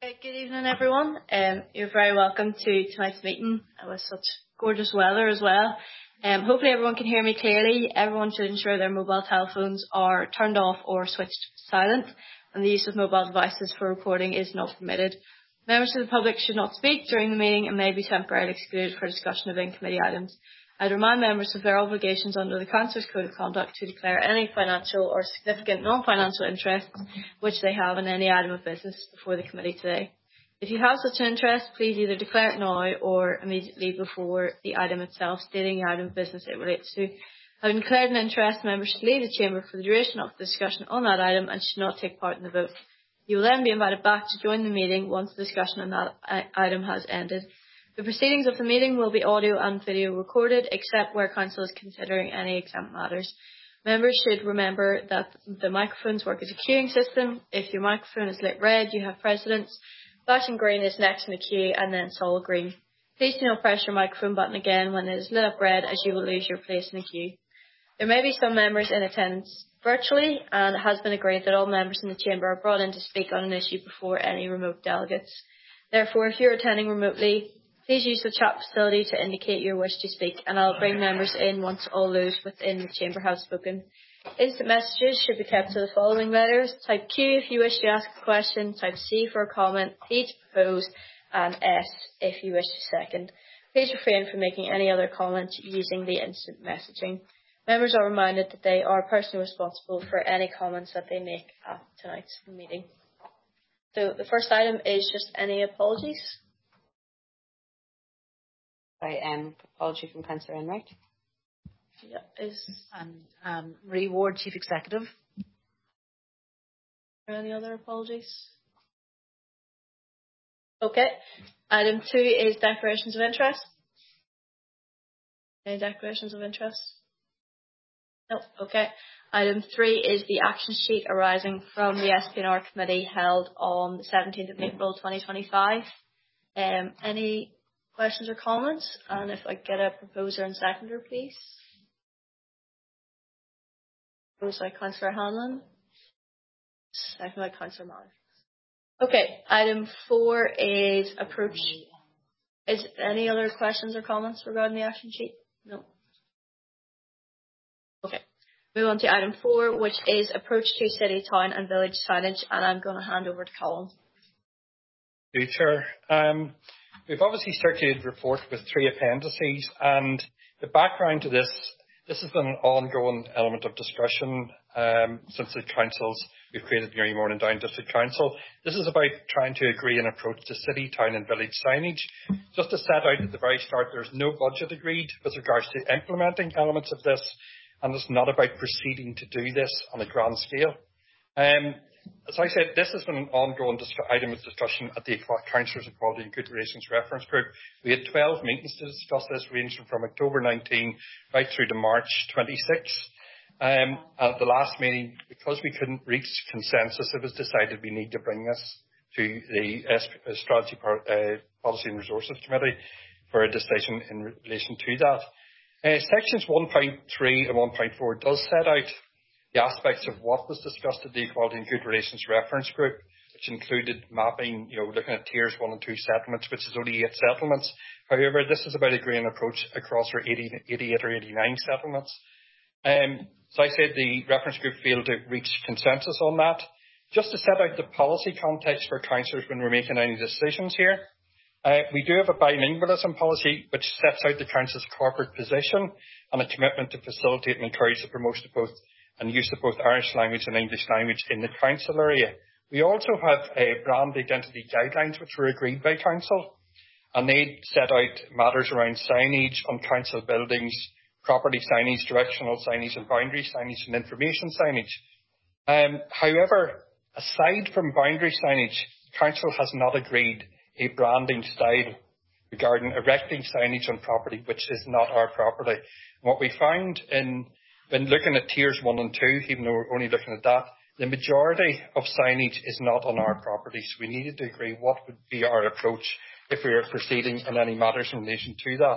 Good evening, everyone. You're very welcome to tonight's meeting with such gorgeous weather as well. Hopefully everyone can hear me clearly. Everyone should ensure their mobile telephones are turned off or switched to silent, and the use of mobile devices for recording is not permitted. Members of the public should not speak during the meeting and may be temporarily excluded for discussion of in-committee items. I'd remind members of their obligations under the Councillors' Code of Conduct to declare any financial or significant non-financial interests which they have in any item of business before the committee today. If you have such an interest, please either declare it now or immediately before the item itself, stating the item of business it relates to. Having declared an interest, members should leave the chamber for the duration of the discussion on that item and should not take part in the vote. You will then be invited back to join the meeting once the discussion on that item has ended. The proceedings of the meeting will be audio and video recorded, except where Council is considering any exempt matters. Members should remember that the microphones work as a queuing system. If your microphone is lit red, you have precedence. Flashing green is next in the queue, and then solid green. Please do not press your microphone button again when it is lit up red, as you will lose your place in the queue. There may be some members in attendance virtually, and it has been agreed that all members in the chamber are brought in to speak on an issue before any remote delegates. Therefore, if you're attending remotely, please use the chat facility to indicate your wish to speak, and I'll bring members in once all those within the chamber have spoken. Instant messages should be kept to the following letters. Type Q if you wish to ask a question, type C for a comment, P to propose, and S if you wish to second. Please refrain from making any other comments using the instant messaging. Members are reminded that they are personally responsible for any comments that they make at tonight's meeting. So the first item is just any apologies. Apology from Councillor Enright. Yeah, And Marie Ward, Chief Executive. Are there any other apologies? Okay. Item 2 is declarations of interest. Any declarations of interest? No. Okay. Item 3 is the action sheet arising from the SPNR committee held on the 17th of April 2025. Any questions or comments? And if I get a proposer and seconder, please. Proposed by Councillor Hanlon. Seconded by Councillor Mallard. Okay. Item 4 is approach. Is any other questions or comments regarding the action sheet? No. Okay. Move on to item 4, which is approach to city, town and village signage, and I'm going to hand over to Colin. Thank you, Chair. We've obviously circulated a report with 3 appendices, and the background to this has been an ongoing element of discussion since the councils we've created the Newry Morning Down District Council. This is about trying to agree an approach to city, town and village signage. Just to set out at the very start, there's no budget agreed with regards to implementing elements of this, and it's not about proceeding to do this on a grand scale. As I said, this has been an ongoing item of discussion at the Councillors Equality and Good Relations Reference Group. We had 12 meetings to discuss this, ranging from October 19 right through to March 26. At the last meeting, because we couldn't reach consensus, it was decided we need to bring this to the Strategy, Policy and Resources Committee for a decision in relation to that. Sections 1.3 and 1.4 does set out the aspects of what was discussed at the Equality and Good Relations Reference Group, which included mapping, looking at tiers 1 and 2 settlements, which is only 8 settlements. However, this is about agreeing an approach across our 88 or 89 settlements. So I said the reference group failed to reach consensus on that. Just to set out the policy context for councillors when we're making any decisions here, we do have a bilingualism policy which sets out the council's corporate position and a commitment to facilitate and encourage the promotion of both and use of both Irish language and English language in the council area. We also have brand identity guidelines which were agreed by council, and they set out matters around signage on council buildings, property signage, directional signage and boundary signage and information signage. However, aside from boundary signage, council has not agreed a branding style regarding erecting signage on property which is not our property. What we found when looking at tiers 1 and 2, even though we're only looking at that, the majority of signage is not on our property. So we needed to agree what would be our approach if we were proceeding in any matters in relation to that.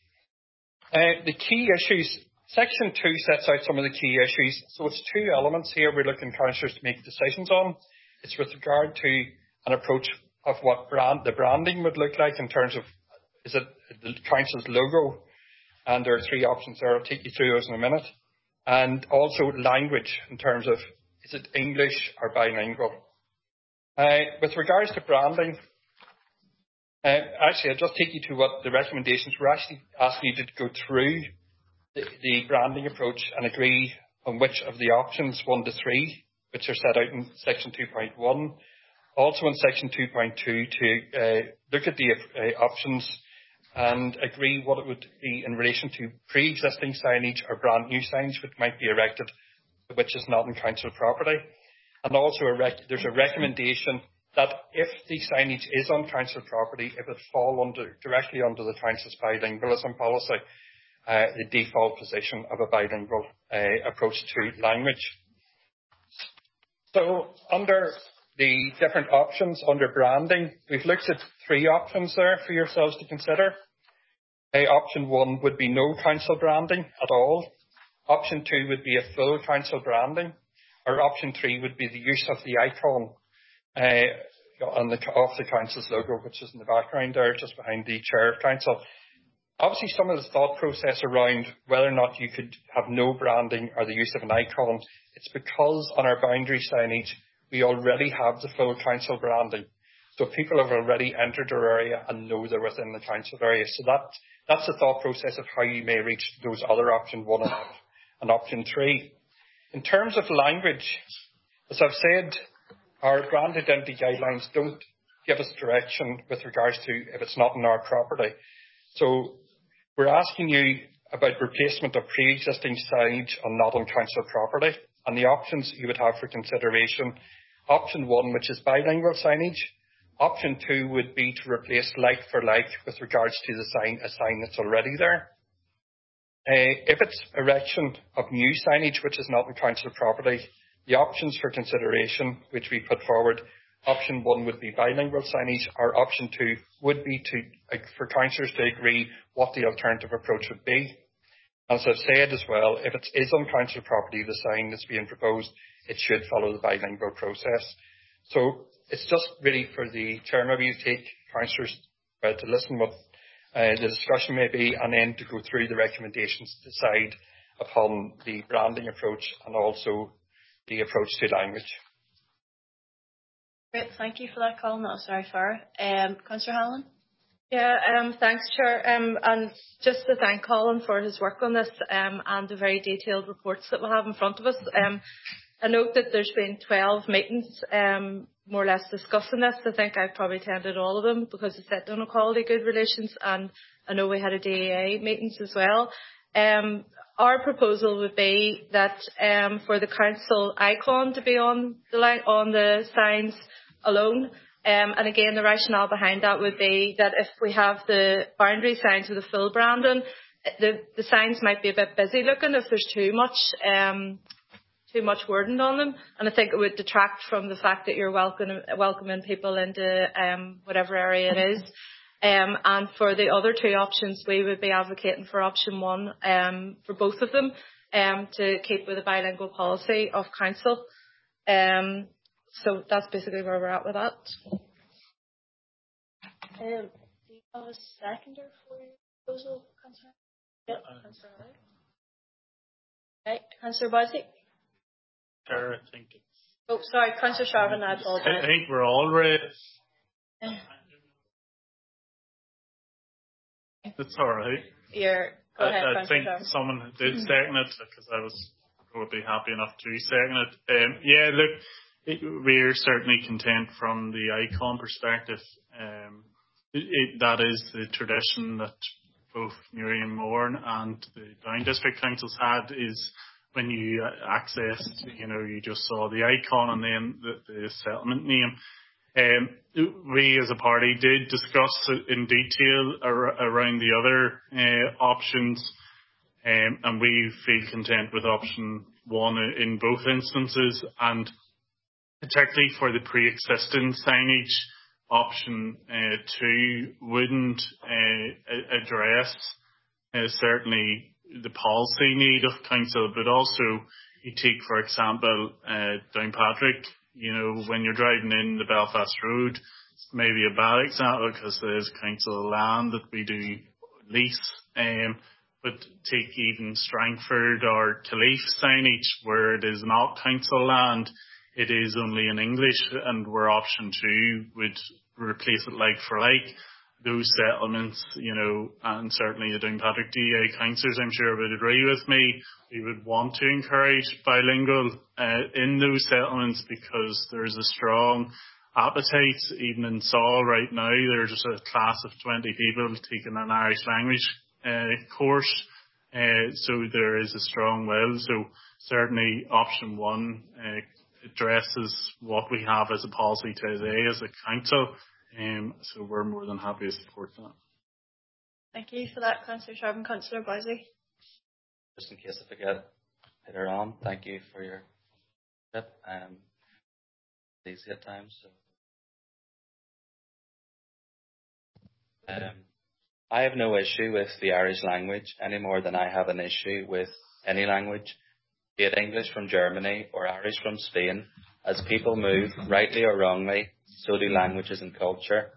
The key issues, Section 2 sets out some of the key issues. So it's 2 elements here we're looking councillors to make decisions on. It's with regard to an approach of what the branding would look like in terms of, is it the council's logo? And there are 3 options there. I'll take you through those in a minute. And also language in terms of, is it English or bilingual? With regards to branding, actually, I'll just take you to what the recommendations were. Actually asking you to go through the branding approach and agree on which of the options 1 to 3, which are set out in section 2.1. Also in section 2.2 to look at the options and agree what it would be in relation to pre-existing signage or brand new signage which might be erected, which is not in council property. And also there's a recommendation that if the signage is on council property, it would fall directly under the council's bilingualism policy, the default position of a bilingual approach to language. So under the different options under branding, we've looked at 3 options there for yourselves to consider. Option 1 would be no council branding at all. Option 2 would be a full council branding. Or option 3 would be the use of the icon of the council's logo, which is in the background there, just behind the chair of council. Obviously, some of the thought process around whether or not you could have no branding or the use of an icon, it's because on our boundary signage, we already have the full council branding. So people have already entered our area and know they're within the council area. So that's the thought process of how you may reach those other option 1 and option 3. In terms of language, as I've said, our brand identity guidelines don't give us direction with regards to if it's not in our property. So we're asking you about replacement of pre-existing signage on not on council property, and the options you would have for consideration. Option 1, which is bilingual signage. Option 2 would be to replace like for like with regards to a sign that's already there. If it's erection of new signage which is not on council property, the options for consideration which we put forward, option 1 would be bilingual signage, or option 2 would be for councillors to agree what the alternative approach would be. As I've said as well, if it is on council property, the sign that's being proposed, it should follow the bilingual process. So it's just really for the chair, maybe you take councillors to listen what the discussion may be, and then to go through the recommendations to decide upon the branding approach and also the approach to language. Great, thank you for that, Colin. That was very fair. Councillor Hanlon? Yeah, thanks, Chair. And just to thank Colin for his work on this and the very detailed reports that we have in front of us. I note that there's been 12 meetings more or less discussing this. I think I've probably attended all of them because I sit on Equality Good Relations, and I know we had a DEA meetings as well. Our proposal would be that for the council icon to be on the signs alone. And again, the rationale behind that would be that if we have the boundary signs with the full branding, the signs might be a bit busy looking if there's too much wording on them, and I think it would detract from the fact that you're welcoming people into whatever area it is. And for the other 2 options, we would be advocating for option 1 for both of them to keep with the bilingual policy of council. So that's basically where we're at with that. Do you have a seconder for your proposal, Councillor? Yep, Councillor Howard. Okay, Councillor Boise? Chair, I think it's... Oh, sorry, Councillor Sharvin, I apologise. I think we're all ready. It's all right. Go ahead, I think someone did second it because I would be happy enough to second it. Yeah, look, we're certainly content from the icon perspective. That is the tradition that both Newry and Mourne and the Down District Councils had, is when you accessed, you just saw the icon and then the settlement name. We as a party did discuss in detail around the other options, and we feel content with option 1 in both instances, and particularly for the pre-existing signage, option 2 wouldn't address certainly the policy need of council, but also you take, for example, Downpatrick, when you're driving in the Belfast Road, maybe a bad example because there's council land that we do lease. But take even Strangford or Killeaf signage where it is not council land, it is only in English, and where option 2 would replace it like for like. Those settlements, and certainly the Downpatrick DA councillors, I'm sure, would agree with me. We would want to encourage bilingual in those settlements because there's a strong appetite. Even in Saul right now, there's a class of 20 people taking an Irish language course. So there is a strong will. So certainly option 1 addresses what we have as a policy today as a council. So we're more than happy to support that. Thank you for that, Councillor Sharp and Councillor Bowsey. Just in case I forget later on, thank you for your tip. It's easy at times. So. I have no issue with the Irish language any more than I have an issue with any language, be it English from Germany or Irish from Spain. As people move, rightly or wrongly, so do languages and culture.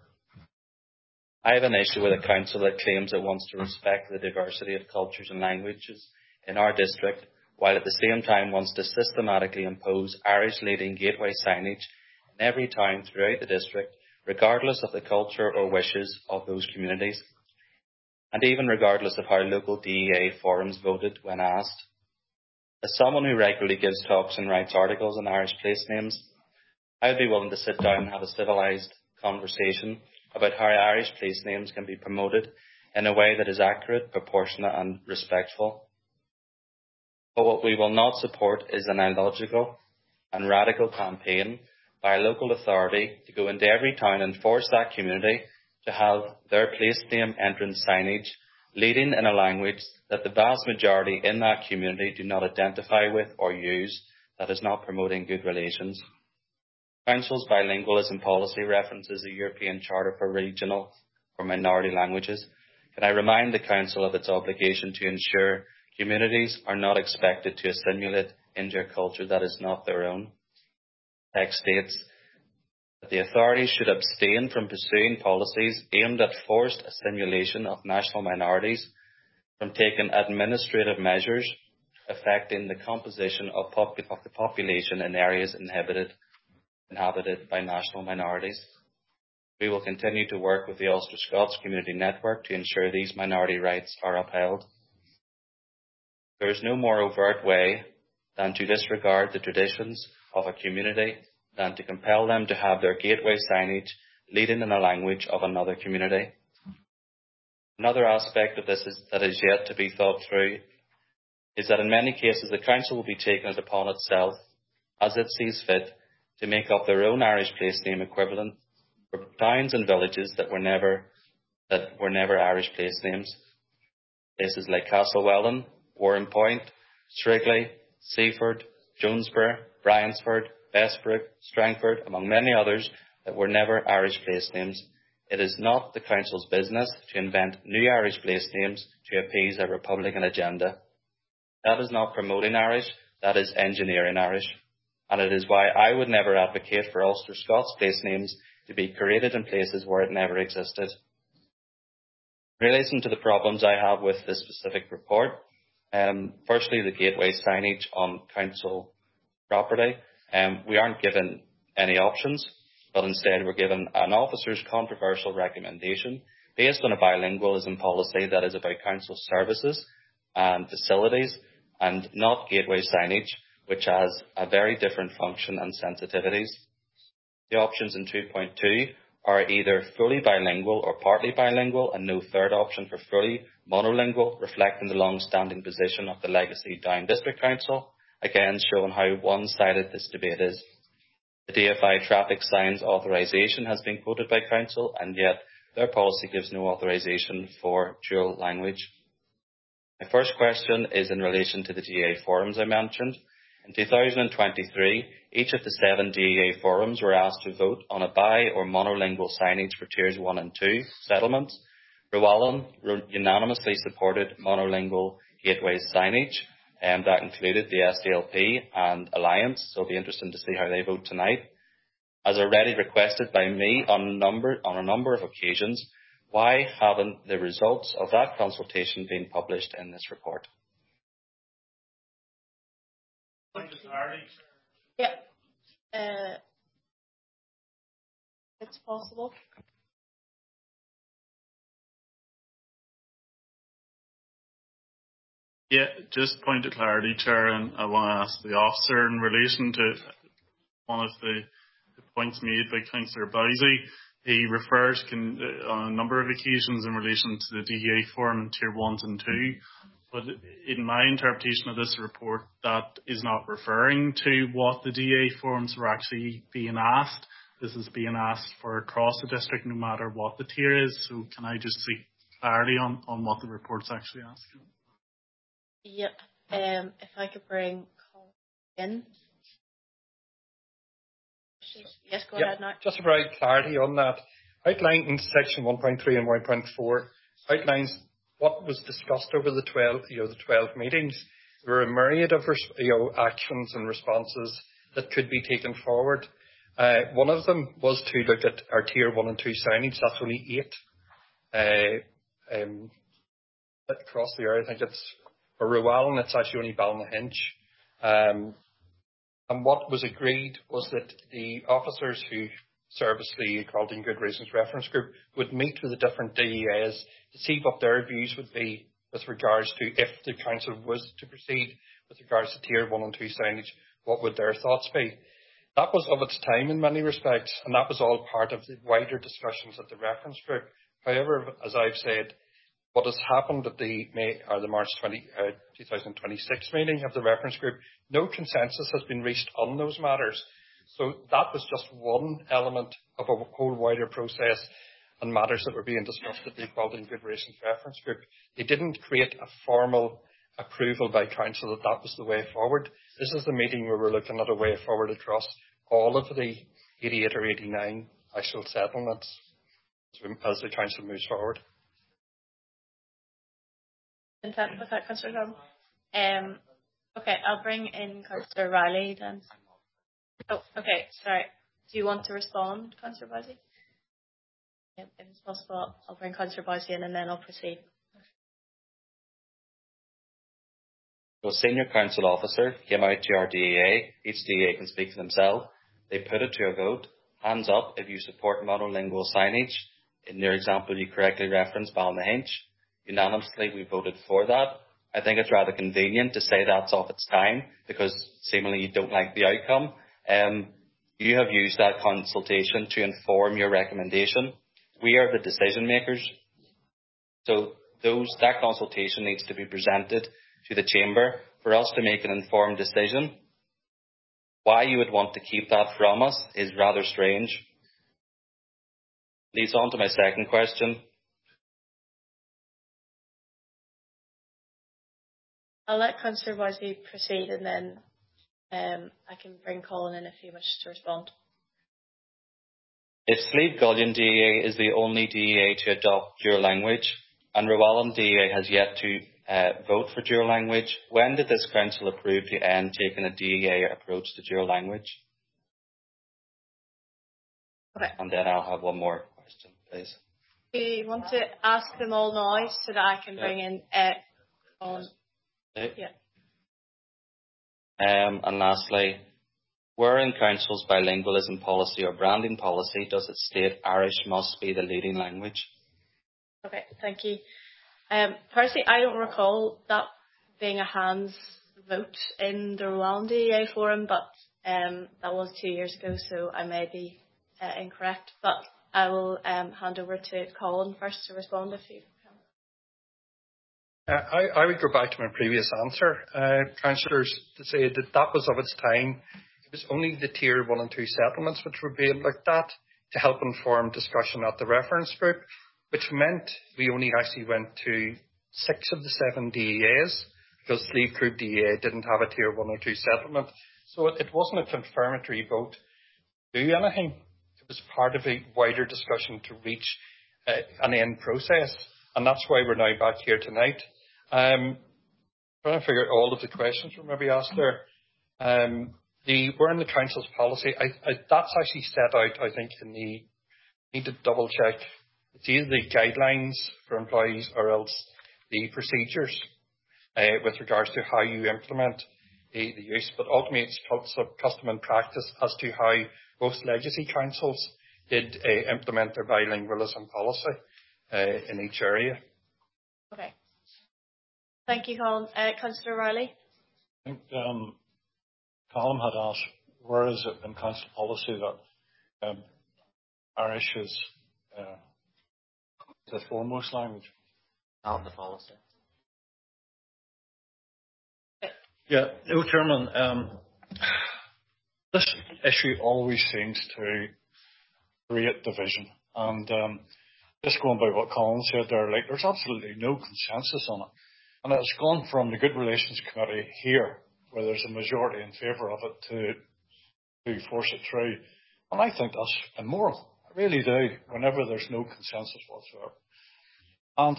I have an issue with a council that claims it wants to respect the diversity of cultures and languages in our district, while at the same time wants to systematically impose Irish leading gateway signage in every town throughout the district, regardless of the culture or wishes of those communities, and even regardless of how local DEA forums voted when asked. As someone who regularly gives talks and writes articles on Irish place names, I would be willing to sit down and have a civilised conversation about how Irish place names can be promoted in a way that is accurate, proportionate and respectful. But what we will not support is an illogical and radical campaign by a local authority to go into every town and force that community to have their place name entrance signage leading in a language that the vast majority in that community do not identify with or use, that is not promoting good relations. Council's bilingualism policy references the European Charter for Regional or Minority Languages. Can I remind the Council of its obligation to ensure communities are not expected to assimilate into a culture that is not their own? Text states that the authorities should abstain from pursuing policies aimed at forced assimilation of national minorities, from taking administrative measures affecting the composition of the population in areas inhabited by national minorities. We will continue to work with the Ulster Scots Community Network to ensure these minority rights are upheld. There is no more overt way than to disregard the traditions of a community than to compel them to have their gateway signage leading in a language of another community. Another aspect of this that is yet to be thought through is that in many cases the Council will be taking it upon itself, as it sees fit, to make up their own Irish place name equivalent for towns and villages that were never Irish place names. Places like Castlewellan, Warrenpoint, Strigley, Seaford, Jonesborough, Bryansford, Bessbrook, Strangford, among many others that were never Irish place names. It is not the Council's business to invent new Irish place names to appease a Republican agenda. That is not promoting Irish, that is engineering Irish. And it is why I would never advocate for Ulster Scots place names to be created in places where it never existed. In relation to the problems I have with this specific report, firstly, the gateway signage on Council property. We aren't given any options, but instead we're given an officer's controversial recommendation based on a bilingualism policy that is about council services and facilities and not gateway signage, which has a very different function and sensitivities. The options in 2.2 are either fully bilingual or partly bilingual, and no third option for fully monolingual, reflecting the long-standing position of the legacy Down District Council, again showing how one-sided this debate is. The DFI traffic signs authorisation has been quoted by Council, and yet their policy gives no authorisation for dual language. My first question is in relation to the DA forums I mentioned. In 2023, each of the 7 DEA forums were asked to vote on a bi- or monolingual signage for Tiers 1 and 2 settlements. Rowallan unanimously supported monolingual gateway signage, and that included the SDLP and Alliance, so it'll be interesting to see how they vote tonight. as already requested by me on a number of occasions. Why haven't the results of that consultation been published in this report? Yeah. It's possible. Yeah, just point of clarity, Chair, and I want to ask the officer in relation to one of the points made by Councillor Bowsey. He refers on a number of occasions in relation to the DEA forum in Tier 1 and 2, but in my interpretation of this report, that is not referring to what the DEA forums were actually being asked. This is being asked for across the district, no matter what the tier is. So can I just seek clarity on what the report's actually asking? Yep. If I could bring Colin in. Yes, go ahead now. Just to provide clarity on that, outlined in section 1.3 and 1.4 outlines what was discussed over the 12 meetings. There were a myriad of actions and responses that could be taken forward. One of them was to look at our tier 1 and 2 signage. That's only 8 across the area. I think it's for Rowallan, it's actually only Ballynahinch. And what was agreed was that the officers who service the Equality and Good Reasons Reference Group would meet with the different DEAs to see what their views would be with regards to, if the council was to proceed with regards to tier 1 and 2 signage, what would their thoughts be? That was of its time in many respects, and that was all part of the wider discussions at the reference group. However, as I've said, what has happened at the March 2026 meeting of the reference group, no consensus has been reached on those matters. So that was just one element of a whole wider process and matters that were being discussed at the Equality and Good Reasons Reference Group. They didn't create a formal approval by council that that was the way forward. This is the meeting where we're looking at a way forward across all of the 88 or 89 actual settlements as the council moves forward. Intent with that, Councillor Tom. Okay, I'll bring in Councillor Riley then. Oh, okay, sorry. Do you want to respond, Councillor Bowsey? Yeah, if it's possible, I'll bring Councillor Bowsey in and then I'll proceed. So senior council officer came out to our DEA. Each DEA can speak for themselves. They put it to a vote. Hands up if you support monolingual signage. In your example, you correctly referenced Ballynahinch. Unanimously, we voted for that. I think it's rather convenient to say that's off its time because seemingly you don't like the outcome. You have used that consultation to inform your recommendation. We are the decision makers. So that consultation needs to be presented to the Chamber for us to make an informed decision. Why you would want to keep that from us is rather strange. Leads on to my second question. I'll let Councillor Bowsey proceed and then I can bring Colin in if he wishes to respond. If Slieve Gullion DEA is the only DEA to adopt dual language, and Rowallan DEA has yet to vote for dual language, when did this council approve the end taking a DEA approach to dual language? Okay. And then I'll have one more question, please. Do you want to ask them all now so that I can bring in Colin? Yeah. And lastly, where in Council's bilingualism policy or branding policy does it state Irish must be the leading language? Okay, thank you. Personally, I don't recall that being a hands vote in the Rowallan DEA forum, but that was 2 years ago, so I may be incorrect. But I will hand over to Colin first to respond if you can. I would go back to my previous answer, councillors, to say that was of its time. It was only the tier 1 and 2 settlements which were being looked at to help inform discussion at the reference group, which meant we only actually went to 6 of the 7 DEAs because Slieve Croob DEA didn't have a tier 1 or 2 settlement. So it wasn't a confirmatory vote to do anything. It was part of a wider discussion to reach an end process. And that's why we're now back here tonight. Trying to figure out all of the questions were maybe asked there. we're in the council's policy. That's actually set out, I think, in the need to double check. It's either the guidelines for employees or else the procedures with regards to how you implement the use. But ultimately, it's custom and practice as to how most legacy councils did implement their bilingualism policy in each area. Okay. Thank you, Colin. Councillor Riley. I think Colin had asked, where is it in council policy that Irish is the foremost language? Not in the policy. Yeah, no, Chairman. This issue always seems to create division. And just going by what Colin said there, like, there's absolutely no consensus on it. And it's gone from the Good Relations Committee here, where there's a majority in favour of it, to force it through. And I think that's immoral. I really do, whenever there's no consensus whatsoever. And,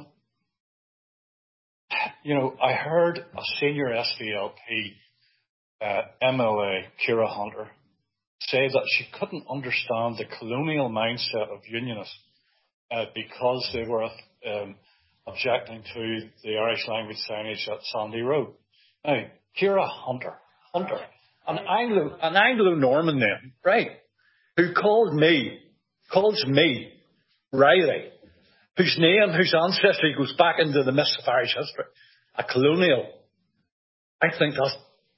you know, I heard a senior SDLP MLA, Kira Hunter, say that she couldn't understand the colonial mindset of unionists because they were objecting to the Irish language signage at Sandy Road. Now, Kira Hunter, an Anglo-Norman name, right, who calls me, Riley, whose ancestry goes back into the mists of Irish history, a colonial. I think that's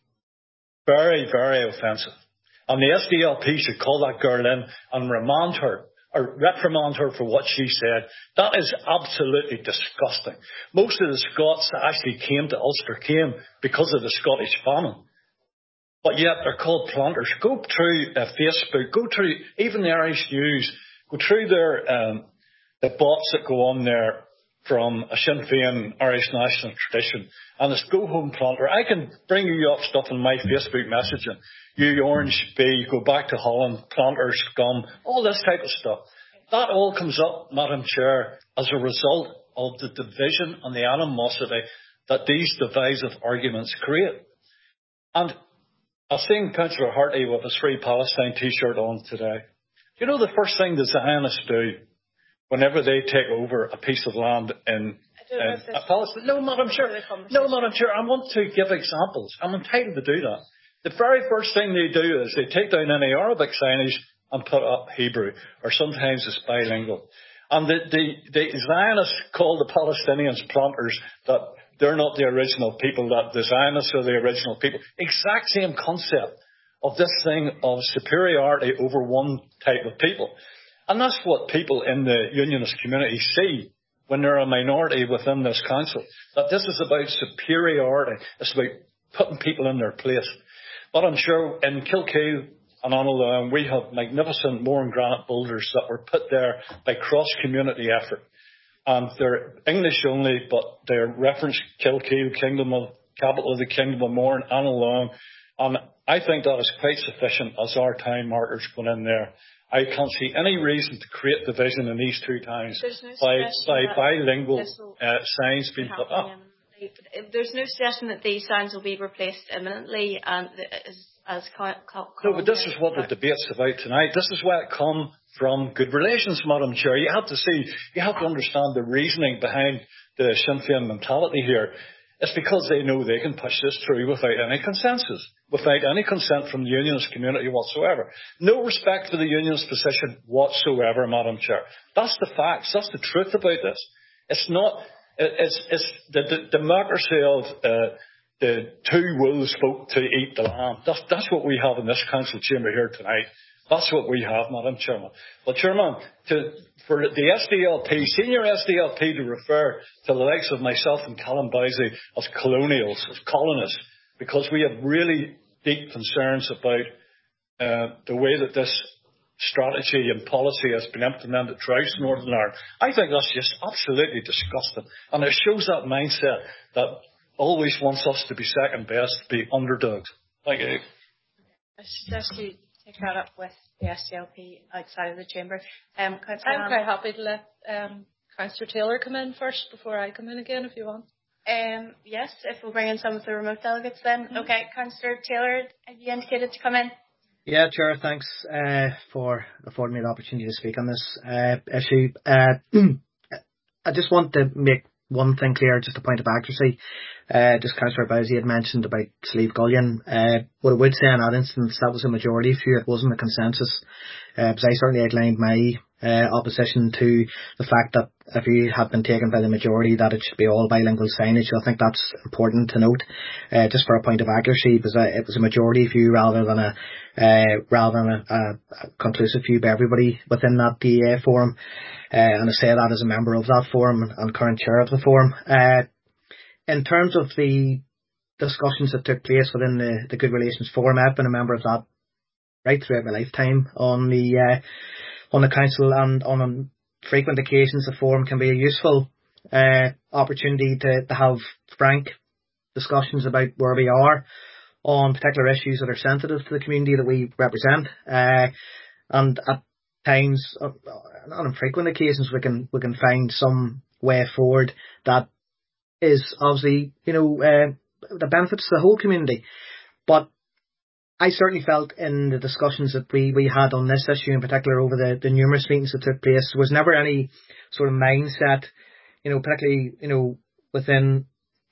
very, very offensive. And the SDLP should call that girl in and remand her, or reprimand her for what she said. That is absolutely disgusting. Most of the Scots that actually came to Ulster came because of the Scottish famine. But yet they're called planters. Go through Facebook, go through even the Irish News, go through their the bots that go on there from a Sinn Féin Irish national tradition, and it's go home planter. I can bring you up stuff in my Facebook messaging. You Orange Bee, go back to Holland, planter scum, all this type of stuff. That all comes up, Madam Chair, as a result of the division and the animosity that these divisive arguments create. And I've seen Councillor Harty with his Free Palestine t-shirt on today. You know the first thing the Zionists do whenever they take over a piece of land in Palestine? No, Madam Chair. I want to give examples. I'm entitled to do that. The very first thing they do is they take down any Arabic signage and put up Hebrew, or sometimes it's bilingual. And the Zionists call the Palestinians planters, that they're not the original people, that the Zionists are the original people. Exact same concept of this thing of superiority over one type of people. And that's what people in the unionist community see when they're a minority within this council, that this is about superiority. It's about putting people in their place. But I'm sure in Kilkeel and Annalone, we have magnificent Moore and granite boulders that were put there by cross-community effort. And they're English only, but they're referenced Kilkeel, capital of the Kingdom of Moore, and Annalone. And I think that is quite sufficient as our time markers going in there. I can't see any reason to create division in these two towns by bilingual signs being put up. There's no suggestion that these signs will be replaced imminently, and as no, but this is what the debate's about tonight. This is where it comes from good relations, Madam Chair. You have to understand the reasoning behind the Sinn Féin mentality here. It's because they know they can push this through without any consensus, without any consent from the unionist community whatsoever. No respect for the unionist position whatsoever, Madam Chair. That's the facts. That's the truth about this. It's not. It's the democracy of the two wolves spoke to eat the lamb. That's what we have in this council chamber here tonight. That's what we have, Madam Chairman. But Chairman, for the SDLP, senior SDLP, to refer to the likes of myself and Callum Bowsey as colonials, as colonists, because we have really deep concerns about the way that this strategy and policy has been implemented throughout Northern Ireland. I think that's just absolutely disgusting. And it shows that mindset that always wants us to be second best, to be underdogs. Thank you. I suggest you take that up with the SDLP outside of the chamber. I'm quite happy to let Councillor Taylor come in first before I come in again, if you want. Yes, if we'll bring in some of the remote delegates then. Okay, Councillor Taylor, have you indicated to come in? Yeah, Chair, thanks for affording me the opportunity to speak on this issue. I just want to make one thing clear, just a point of accuracy. Just Councillor Bowsy had mentioned about Slieve Gullion. What I would say in that instance, that was a majority view, it wasn't a consensus. Because I certainly outlined my opposition to the fact that if you have been taken by the majority that it should be all bilingual signage. I think that's important to note, just for a point of accuracy, because it was a majority view rather than a conclusive view by everybody within that DA forum. And I say that as a member of that forum and current chair of the forum. In terms of the discussions that took place within the Good Relations Forum, I've been a member of that right throughout my lifetime on the council, and on frequent occasions the forum can be a useful opportunity to have frank discussions about where we are on particular issues that are sensitive to the community that we represent. And at times, on frequent occasions, we can find some way forward that is obviously, that benefits the whole community. But I certainly felt in the discussions that we had on this issue in particular over the numerous meetings that took place, there was never any sort of mindset, particularly, within,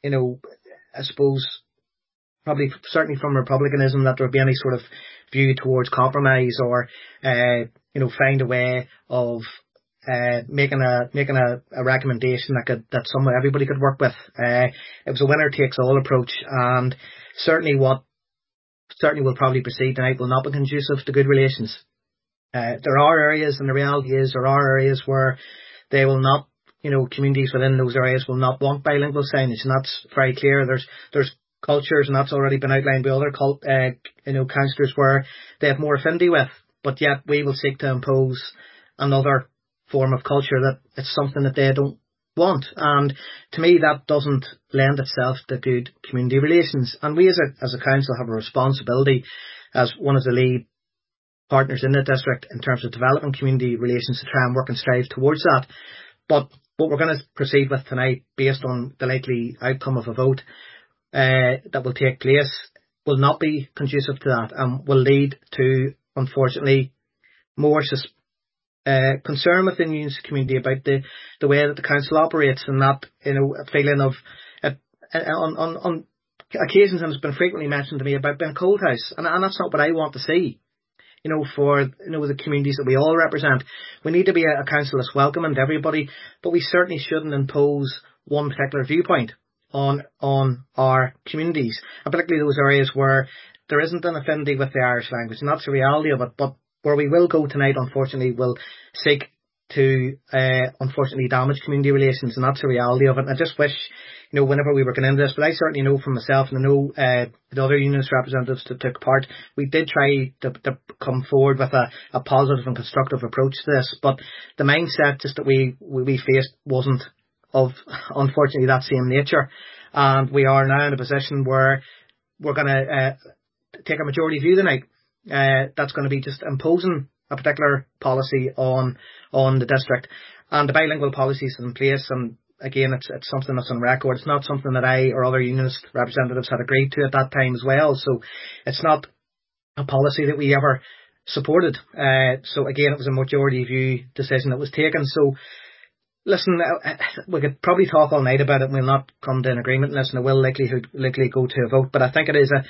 I suppose, probably certainly from republicanism, that there would be any sort of view towards compromise or, find a way of making a recommendation that everybody could work with. It was a winner takes all approach, and certainly will probably proceed tonight will not be conducive to good relations. There are areas, and the reality is there are areas where they will not, communities within those areas will not want bilingual signage, and that's very clear. There's cultures, and that's already been outlined by other councillors, where they have more affinity with, but yet we will seek to impose another form of culture that it's something that they don't want. And to me, that doesn't lend itself to good community relations. And we as a council have a responsibility as one of the lead partners in the district in terms of developing community relations to try and work and strive towards that. But what we're going to proceed with tonight, based on the likely outcome of a vote that will take place, will not be conducive to that, and will lead to, unfortunately, more concern within the Unionist community about the way that the council operates, and that, a feeling of, on occasions, and it's been frequently mentioned to me about being a cold house, and that's not what I want to see. For the communities that we all represent, we need to be a council that's welcoming to everybody, but we certainly shouldn't impose one particular viewpoint on our communities, and particularly those areas where there isn't an affinity with the Irish language, and that's the reality of it. But where we will go tonight, unfortunately, will seek to unfortunately damage community relations, and that's the reality of it. And I just wish, whenever we were going into this, but I certainly know from myself, and I know the other unionist representatives that took part, we did try to come forward with a positive and constructive approach to this, but the mindset just that we faced wasn't of, unfortunately, that same nature. And we are now in a position where we're going to take a majority view tonight. That's going to be just imposing a particular policy on the district, and the bilingual policies in place. And again, it's something that's on record. It's not something that I or other unionist representatives had agreed to at that time as well. So it's not a policy that we ever supported. So again, it was a majority view decision that was taken. So listen, we could probably talk all night about it, and we'll not come to an agreement in this, and it will likely go to a vote. But I think it is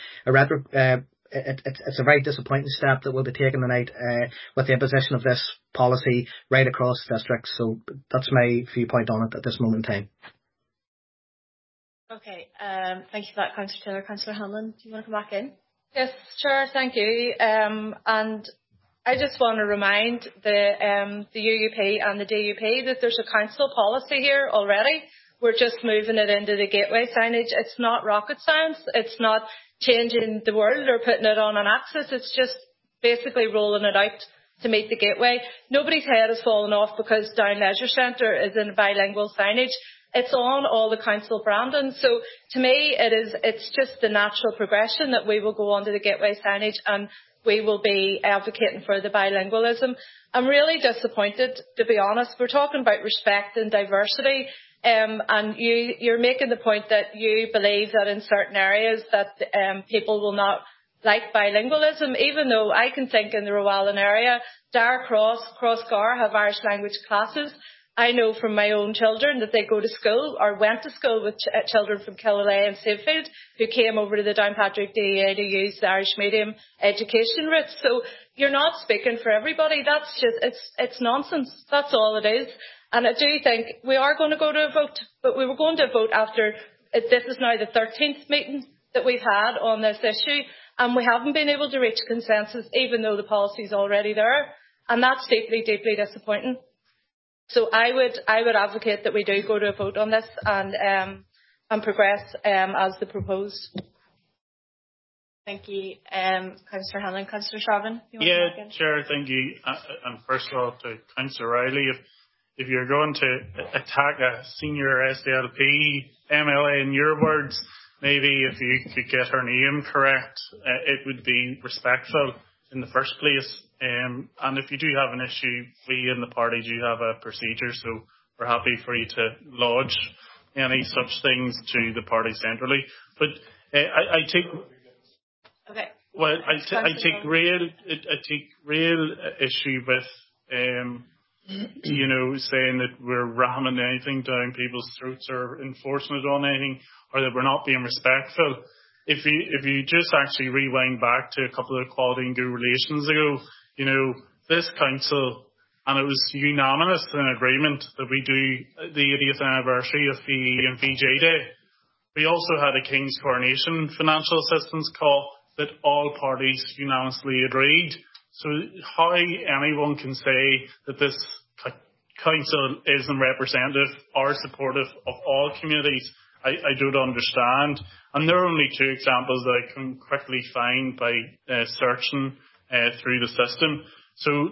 it's a very disappointing step that will be taken tonight with the imposition of this policy right across the district. So that's my viewpoint on it at this moment in time. Okay, thank you for that, Councillor Taylor. Councillor Hanlon, do you want to come back in? Yes, sure, thank you. And I just want to remind the UUP and the DUP that there's a council policy here already. We're just moving it into the gateway signage. It's not rocket science. It's not changing the world or putting it on an axis. It's just basically rolling it out to meet the gateway. Nobody's head has fallen off because Down Leisure Centre is in bilingual signage. It's on all the council branding. So to me, it's just the natural progression that we will go on to the gateway signage, and we will be advocating for the bilingualism. I'm really disappointed, to be honest. We're talking about respect and diversity. and you're making the point that you believe that in certain areas that people will not like bilingualism, even though I can think in the Rowallan area, Dara Crossgar have Irish language classes. I know from my own children that they go to school or went to school with children from Killaloe and Safefield who came over to the Downpatrick DEA to use the Irish medium education route. So you're not speaking for everybody. That's just, it's nonsense. That's all it is. And I do think we are going to go to a vote, but we were going to vote after, this is now the 13th meeting that we've had on this issue, and we haven't been able to reach consensus even though the policy is already there. And that's deeply, deeply disappointing. So I would advocate that we do go to a vote on this and progress as the proposed. Thank you, Councillor Hanlon. Councillor Sharvin, yeah, Chair, thank you. And first of all, to Councillor Riley, if you're going to attack a senior SDLP MLA in your words, maybe if you could get her name correct, it would be respectful in the first place. And if you do have an issue, we in the party do have a procedure, so we're happy for you to lodge any such things to the party centrally. But I take, okay. Well, I take real issue with saying that we're ramming anything down people's throats or enforcing it on anything, or that we're not being respectful. If you just actually rewind back to a couple of Equality and Good Relations ago, this council, and it was unanimous in agreement that we do the 80th anniversary of VE and VJ Day. We also had a King's Coronation financial assistance call that all parties unanimously agreed. So how anyone can say that this council isn't representative or supportive of all communities, I don't understand. And there are only two examples that I can quickly find by searching through the system. So,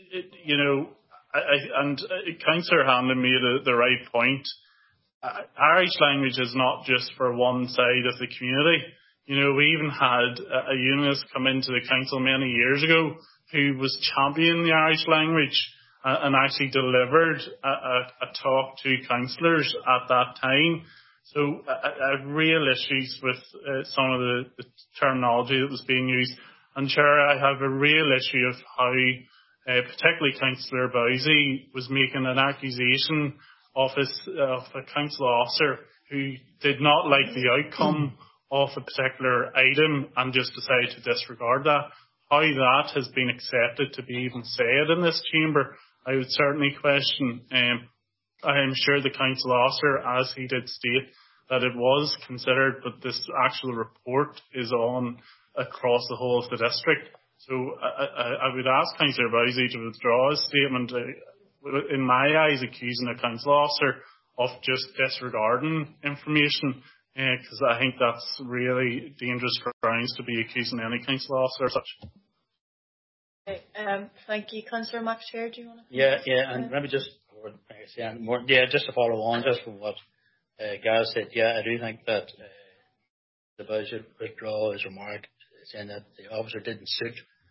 Councillor Hanlon made the right point. Irish language is not just for one side of the community. We even had a unionist come into the council many years ago who was championing the Irish language and actually delivered a talk to councillors at that time. So I have real issues with some of the terminology that was being used. And Chair, I have a real issue of how particularly Councillor Bowsey was making an accusation of a council officer who did not like the outcome of a particular item and just decided to disregard that. How that has been accepted to be even said in this chamber, I would certainly question. I am sure the council officer, as he did state, that it was considered, but this actual report is on across the whole of the district. So I would ask Councillor Bowsey to withdraw his statement, in my eyes, accusing a council officer of just disregarding information, because I think that's really dangerous grounds to be accusing any council officer or such. Okay, thank you. Councillor McShare, do you want to? Yeah, and let me just just to follow on just from what Gareth said. Yeah, I do think that the budget withdraw his remark saying that the officer didn't suit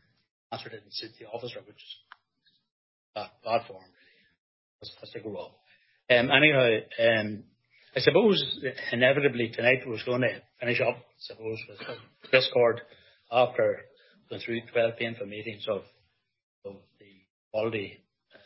the officer, which is bad form really. That's to go off. Anyhow, I suppose inevitably tonight we're going to finish up, with discord after going through 12 painful meetings of the quality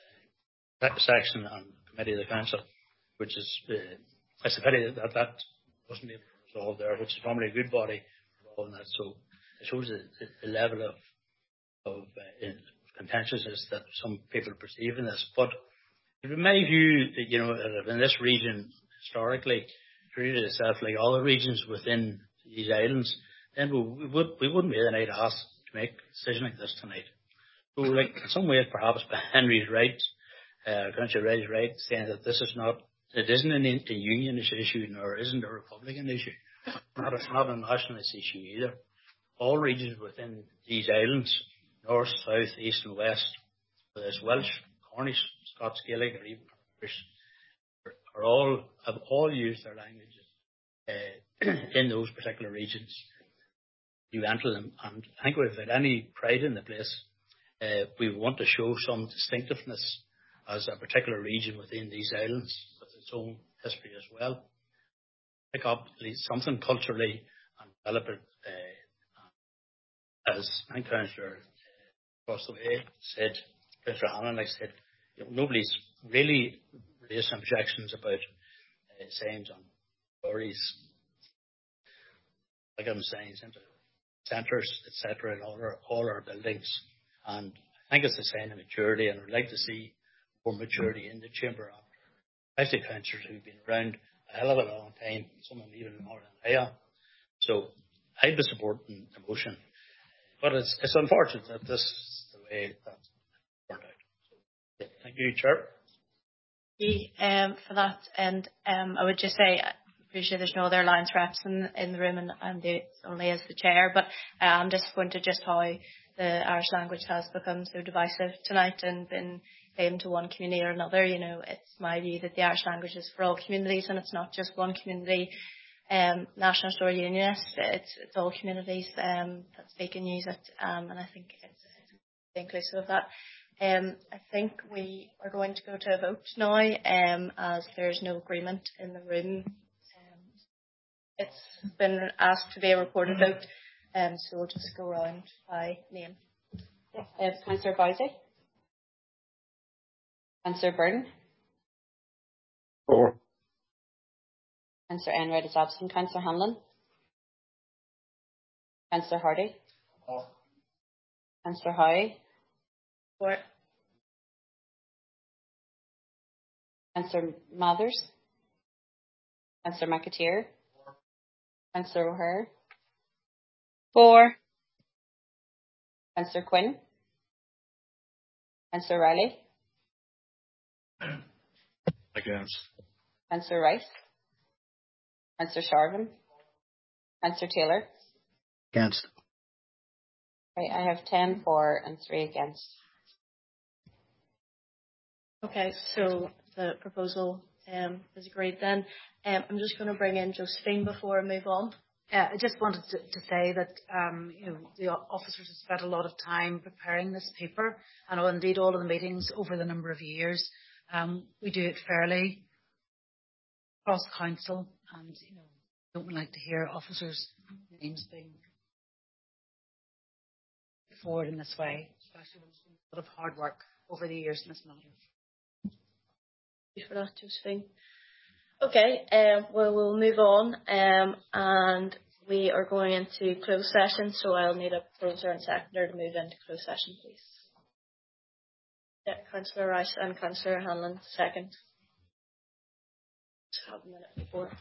section and committee of the council, which is it's a pity that wasn't able to resolve there, which is probably a good body involved in that. So it shows the level of contentiousness that some people perceive in this. But in my view, in this region historically treated itself like other regions within these islands, then we wouldn't be the night asked to make a decision like this tonight. So, in some ways, perhaps Henry's right, Councillor Red's right, saying that it isn't a unionist issue, nor isn't a Republican issue. It's not a nationalist issue either. All regions within these islands, north, south, east and west, whether it's Welsh, Cornish, Scots, Gaelic or even Irish, have all used their languages in those particular regions. You enter them, and I think we've had any pride in the place. We want to show some distinctiveness as a particular region within these islands with its own history as well. Pick up at least something culturally and develop it. As I think Councillor across the way said, Councillor Hanlon, like said, nobody's really raised objections about signs on stories, like I'm saying, centres, etc., in all our buildings. And I think it's a sign of maturity, and I'd like to see more maturity in the chamber after 50 councillors who've been around a hell of a long time, some of them even more than I am. So I'd be supporting the motion. But it's unfortunate that this is the way that turned out. So, thank you, Chair. For that, and I would just say, I appreciate there's no other Alliance reps in the room, and only as the chair, but I'm disappointed just how the Irish language has become so divisive tonight and been claimed to one community or another. You know, it's my view that the Irish language is for all communities, and it's not just one community. National Store Unionists, it's all communities that speak and use it, and I think it's inclusive of that. I think we are going to go to a vote now, as there's no agreement in the room. It's been asked to be a recorded vote, so we'll just go around by name. Councillor Bowsey. Councillor Byrne. 4. Councillor Enright is absent. Councillor Hanlon. Councillor Hardy. 4. Councillor Howe. 4. Councillor Mathers. Councillor McAteer. 4. Councillor O'Hare. 4. Councillor Quinn. Councillor Riley. Against. Councillor Rice. Councillor Sharvin. Councillor Taylor. Against. Right, I have 10 for and 3 against. Okay, so the proposal is agreed then. I'm just going to bring in Josephine before I move on. I just wanted to say that the officers have spent a lot of time preparing this paper, and indeed all of the meetings over the number of years. We do it fairly across council, and don't like to hear officers' names being put forward in this way, especially when there's been a lot of hard work over the years in this matter. Thank you for that, Josephine. Okay, we'll move on, and we are going into closed session, so I'll need a proposer and seconder to move into closed session, please. Yeah, Councillor Rice and Councillor Hanlon, second. Just have a minute before.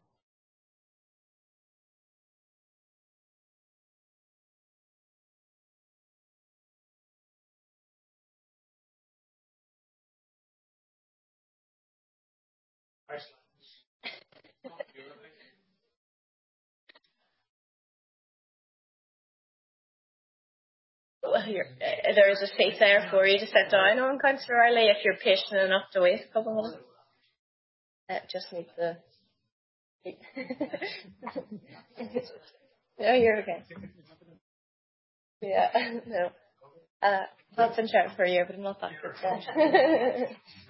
Well, there is a seat there for you to sit down on, Councillor Riley, if you're patient enough to wait a couple of minutes. Just need the... No, you're okay. Yeah, no. I've been chatting for a year, but I'm not that good.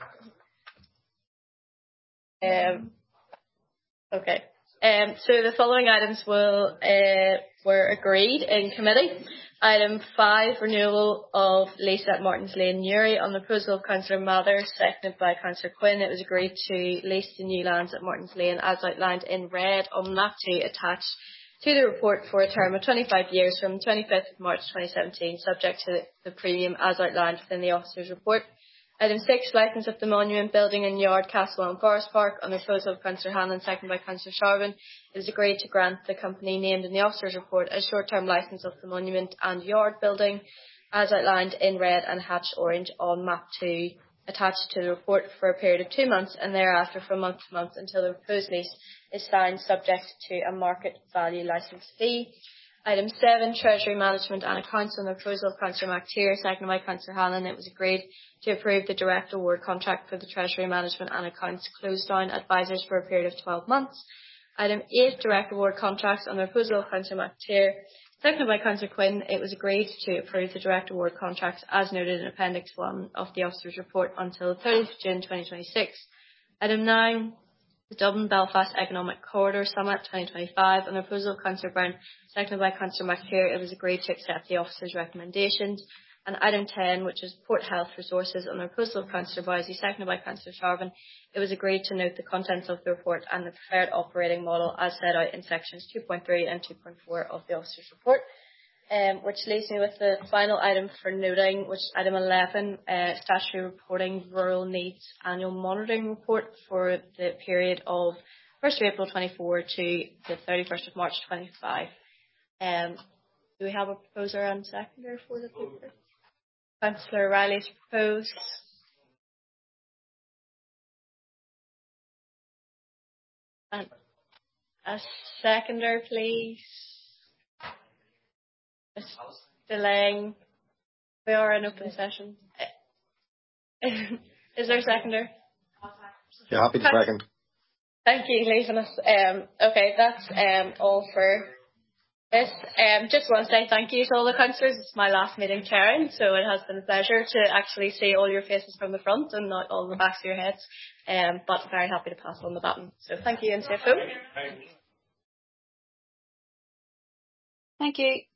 Okay. So the following items were agreed in committee. Item 5, renewal of lease at Martins Lane, Newry. On the proposal of Councillor Mather, seconded by Councillor Quinn, it was agreed to lease the new lands at Martins Lane as outlined in red on map 2 attached to the report for a term of 25 years from 25th of March 2017, subject to the premium as outlined within the officer's report. Item 6, licence of the monument building and yard, Castle and Forest Park. On the proposal of Councillor Hanlon, seconded by Councillor Sharvin, it was agreed to grant the company named in the officer's report a short-term licence of the monument and yard building, as outlined in red and hatched orange on map 2, attached to the report for a period of 2 months, and thereafter from month to month until the proposed lease is signed, subject to a market value licence fee. Item 7, Treasury Management and Accounts. On the proposal of Councillor McTeer, seconded by Councillor Hanlon, it was agreed to approve the direct award contract for the Treasury Management and Accounts closed down advisors for a period of 12 months. Item 8, direct award contracts. On the proposal of Councillor McTeer, seconded by Councillor Quinn, it was agreed to approve the direct award contracts as noted in Appendix 1 of the Officer's Report until 30th June 2026. Item 9, the Dublin Belfast Economic Corridor Summit 2025 on the proposal of Councillor Brown, seconded by Councillor McClure. It was agreed to accept the officers' recommendations. And item 10, which is Port Health Resources, on the proposal of Councillor Bowsey, seconded by Councillor Sharvin, it was agreed to note the contents of the report and the preferred operating model as set out in sections 2.3 and 2.4 of the officers' report. Which leaves me with the final item for noting, which is item 11, statutory reporting rural needs annual monitoring report for the period of 1st of April 24 to the 31st of March 25. Do we have a proposer and seconder for the paper? Councillor Riley's proposed. And a seconder, please. Delaying. We are in open session. Is there a seconder? Yeah, happy to second. Thank you, leaving us. Okay, that's all for this. Just want to say thank you to all the councillors. It's my last meeting chairing, so it has been a pleasure to actually see all your faces from the front and not all the backs of your heads. But very happy to pass on the baton. So thank you, and safe home. Thank you.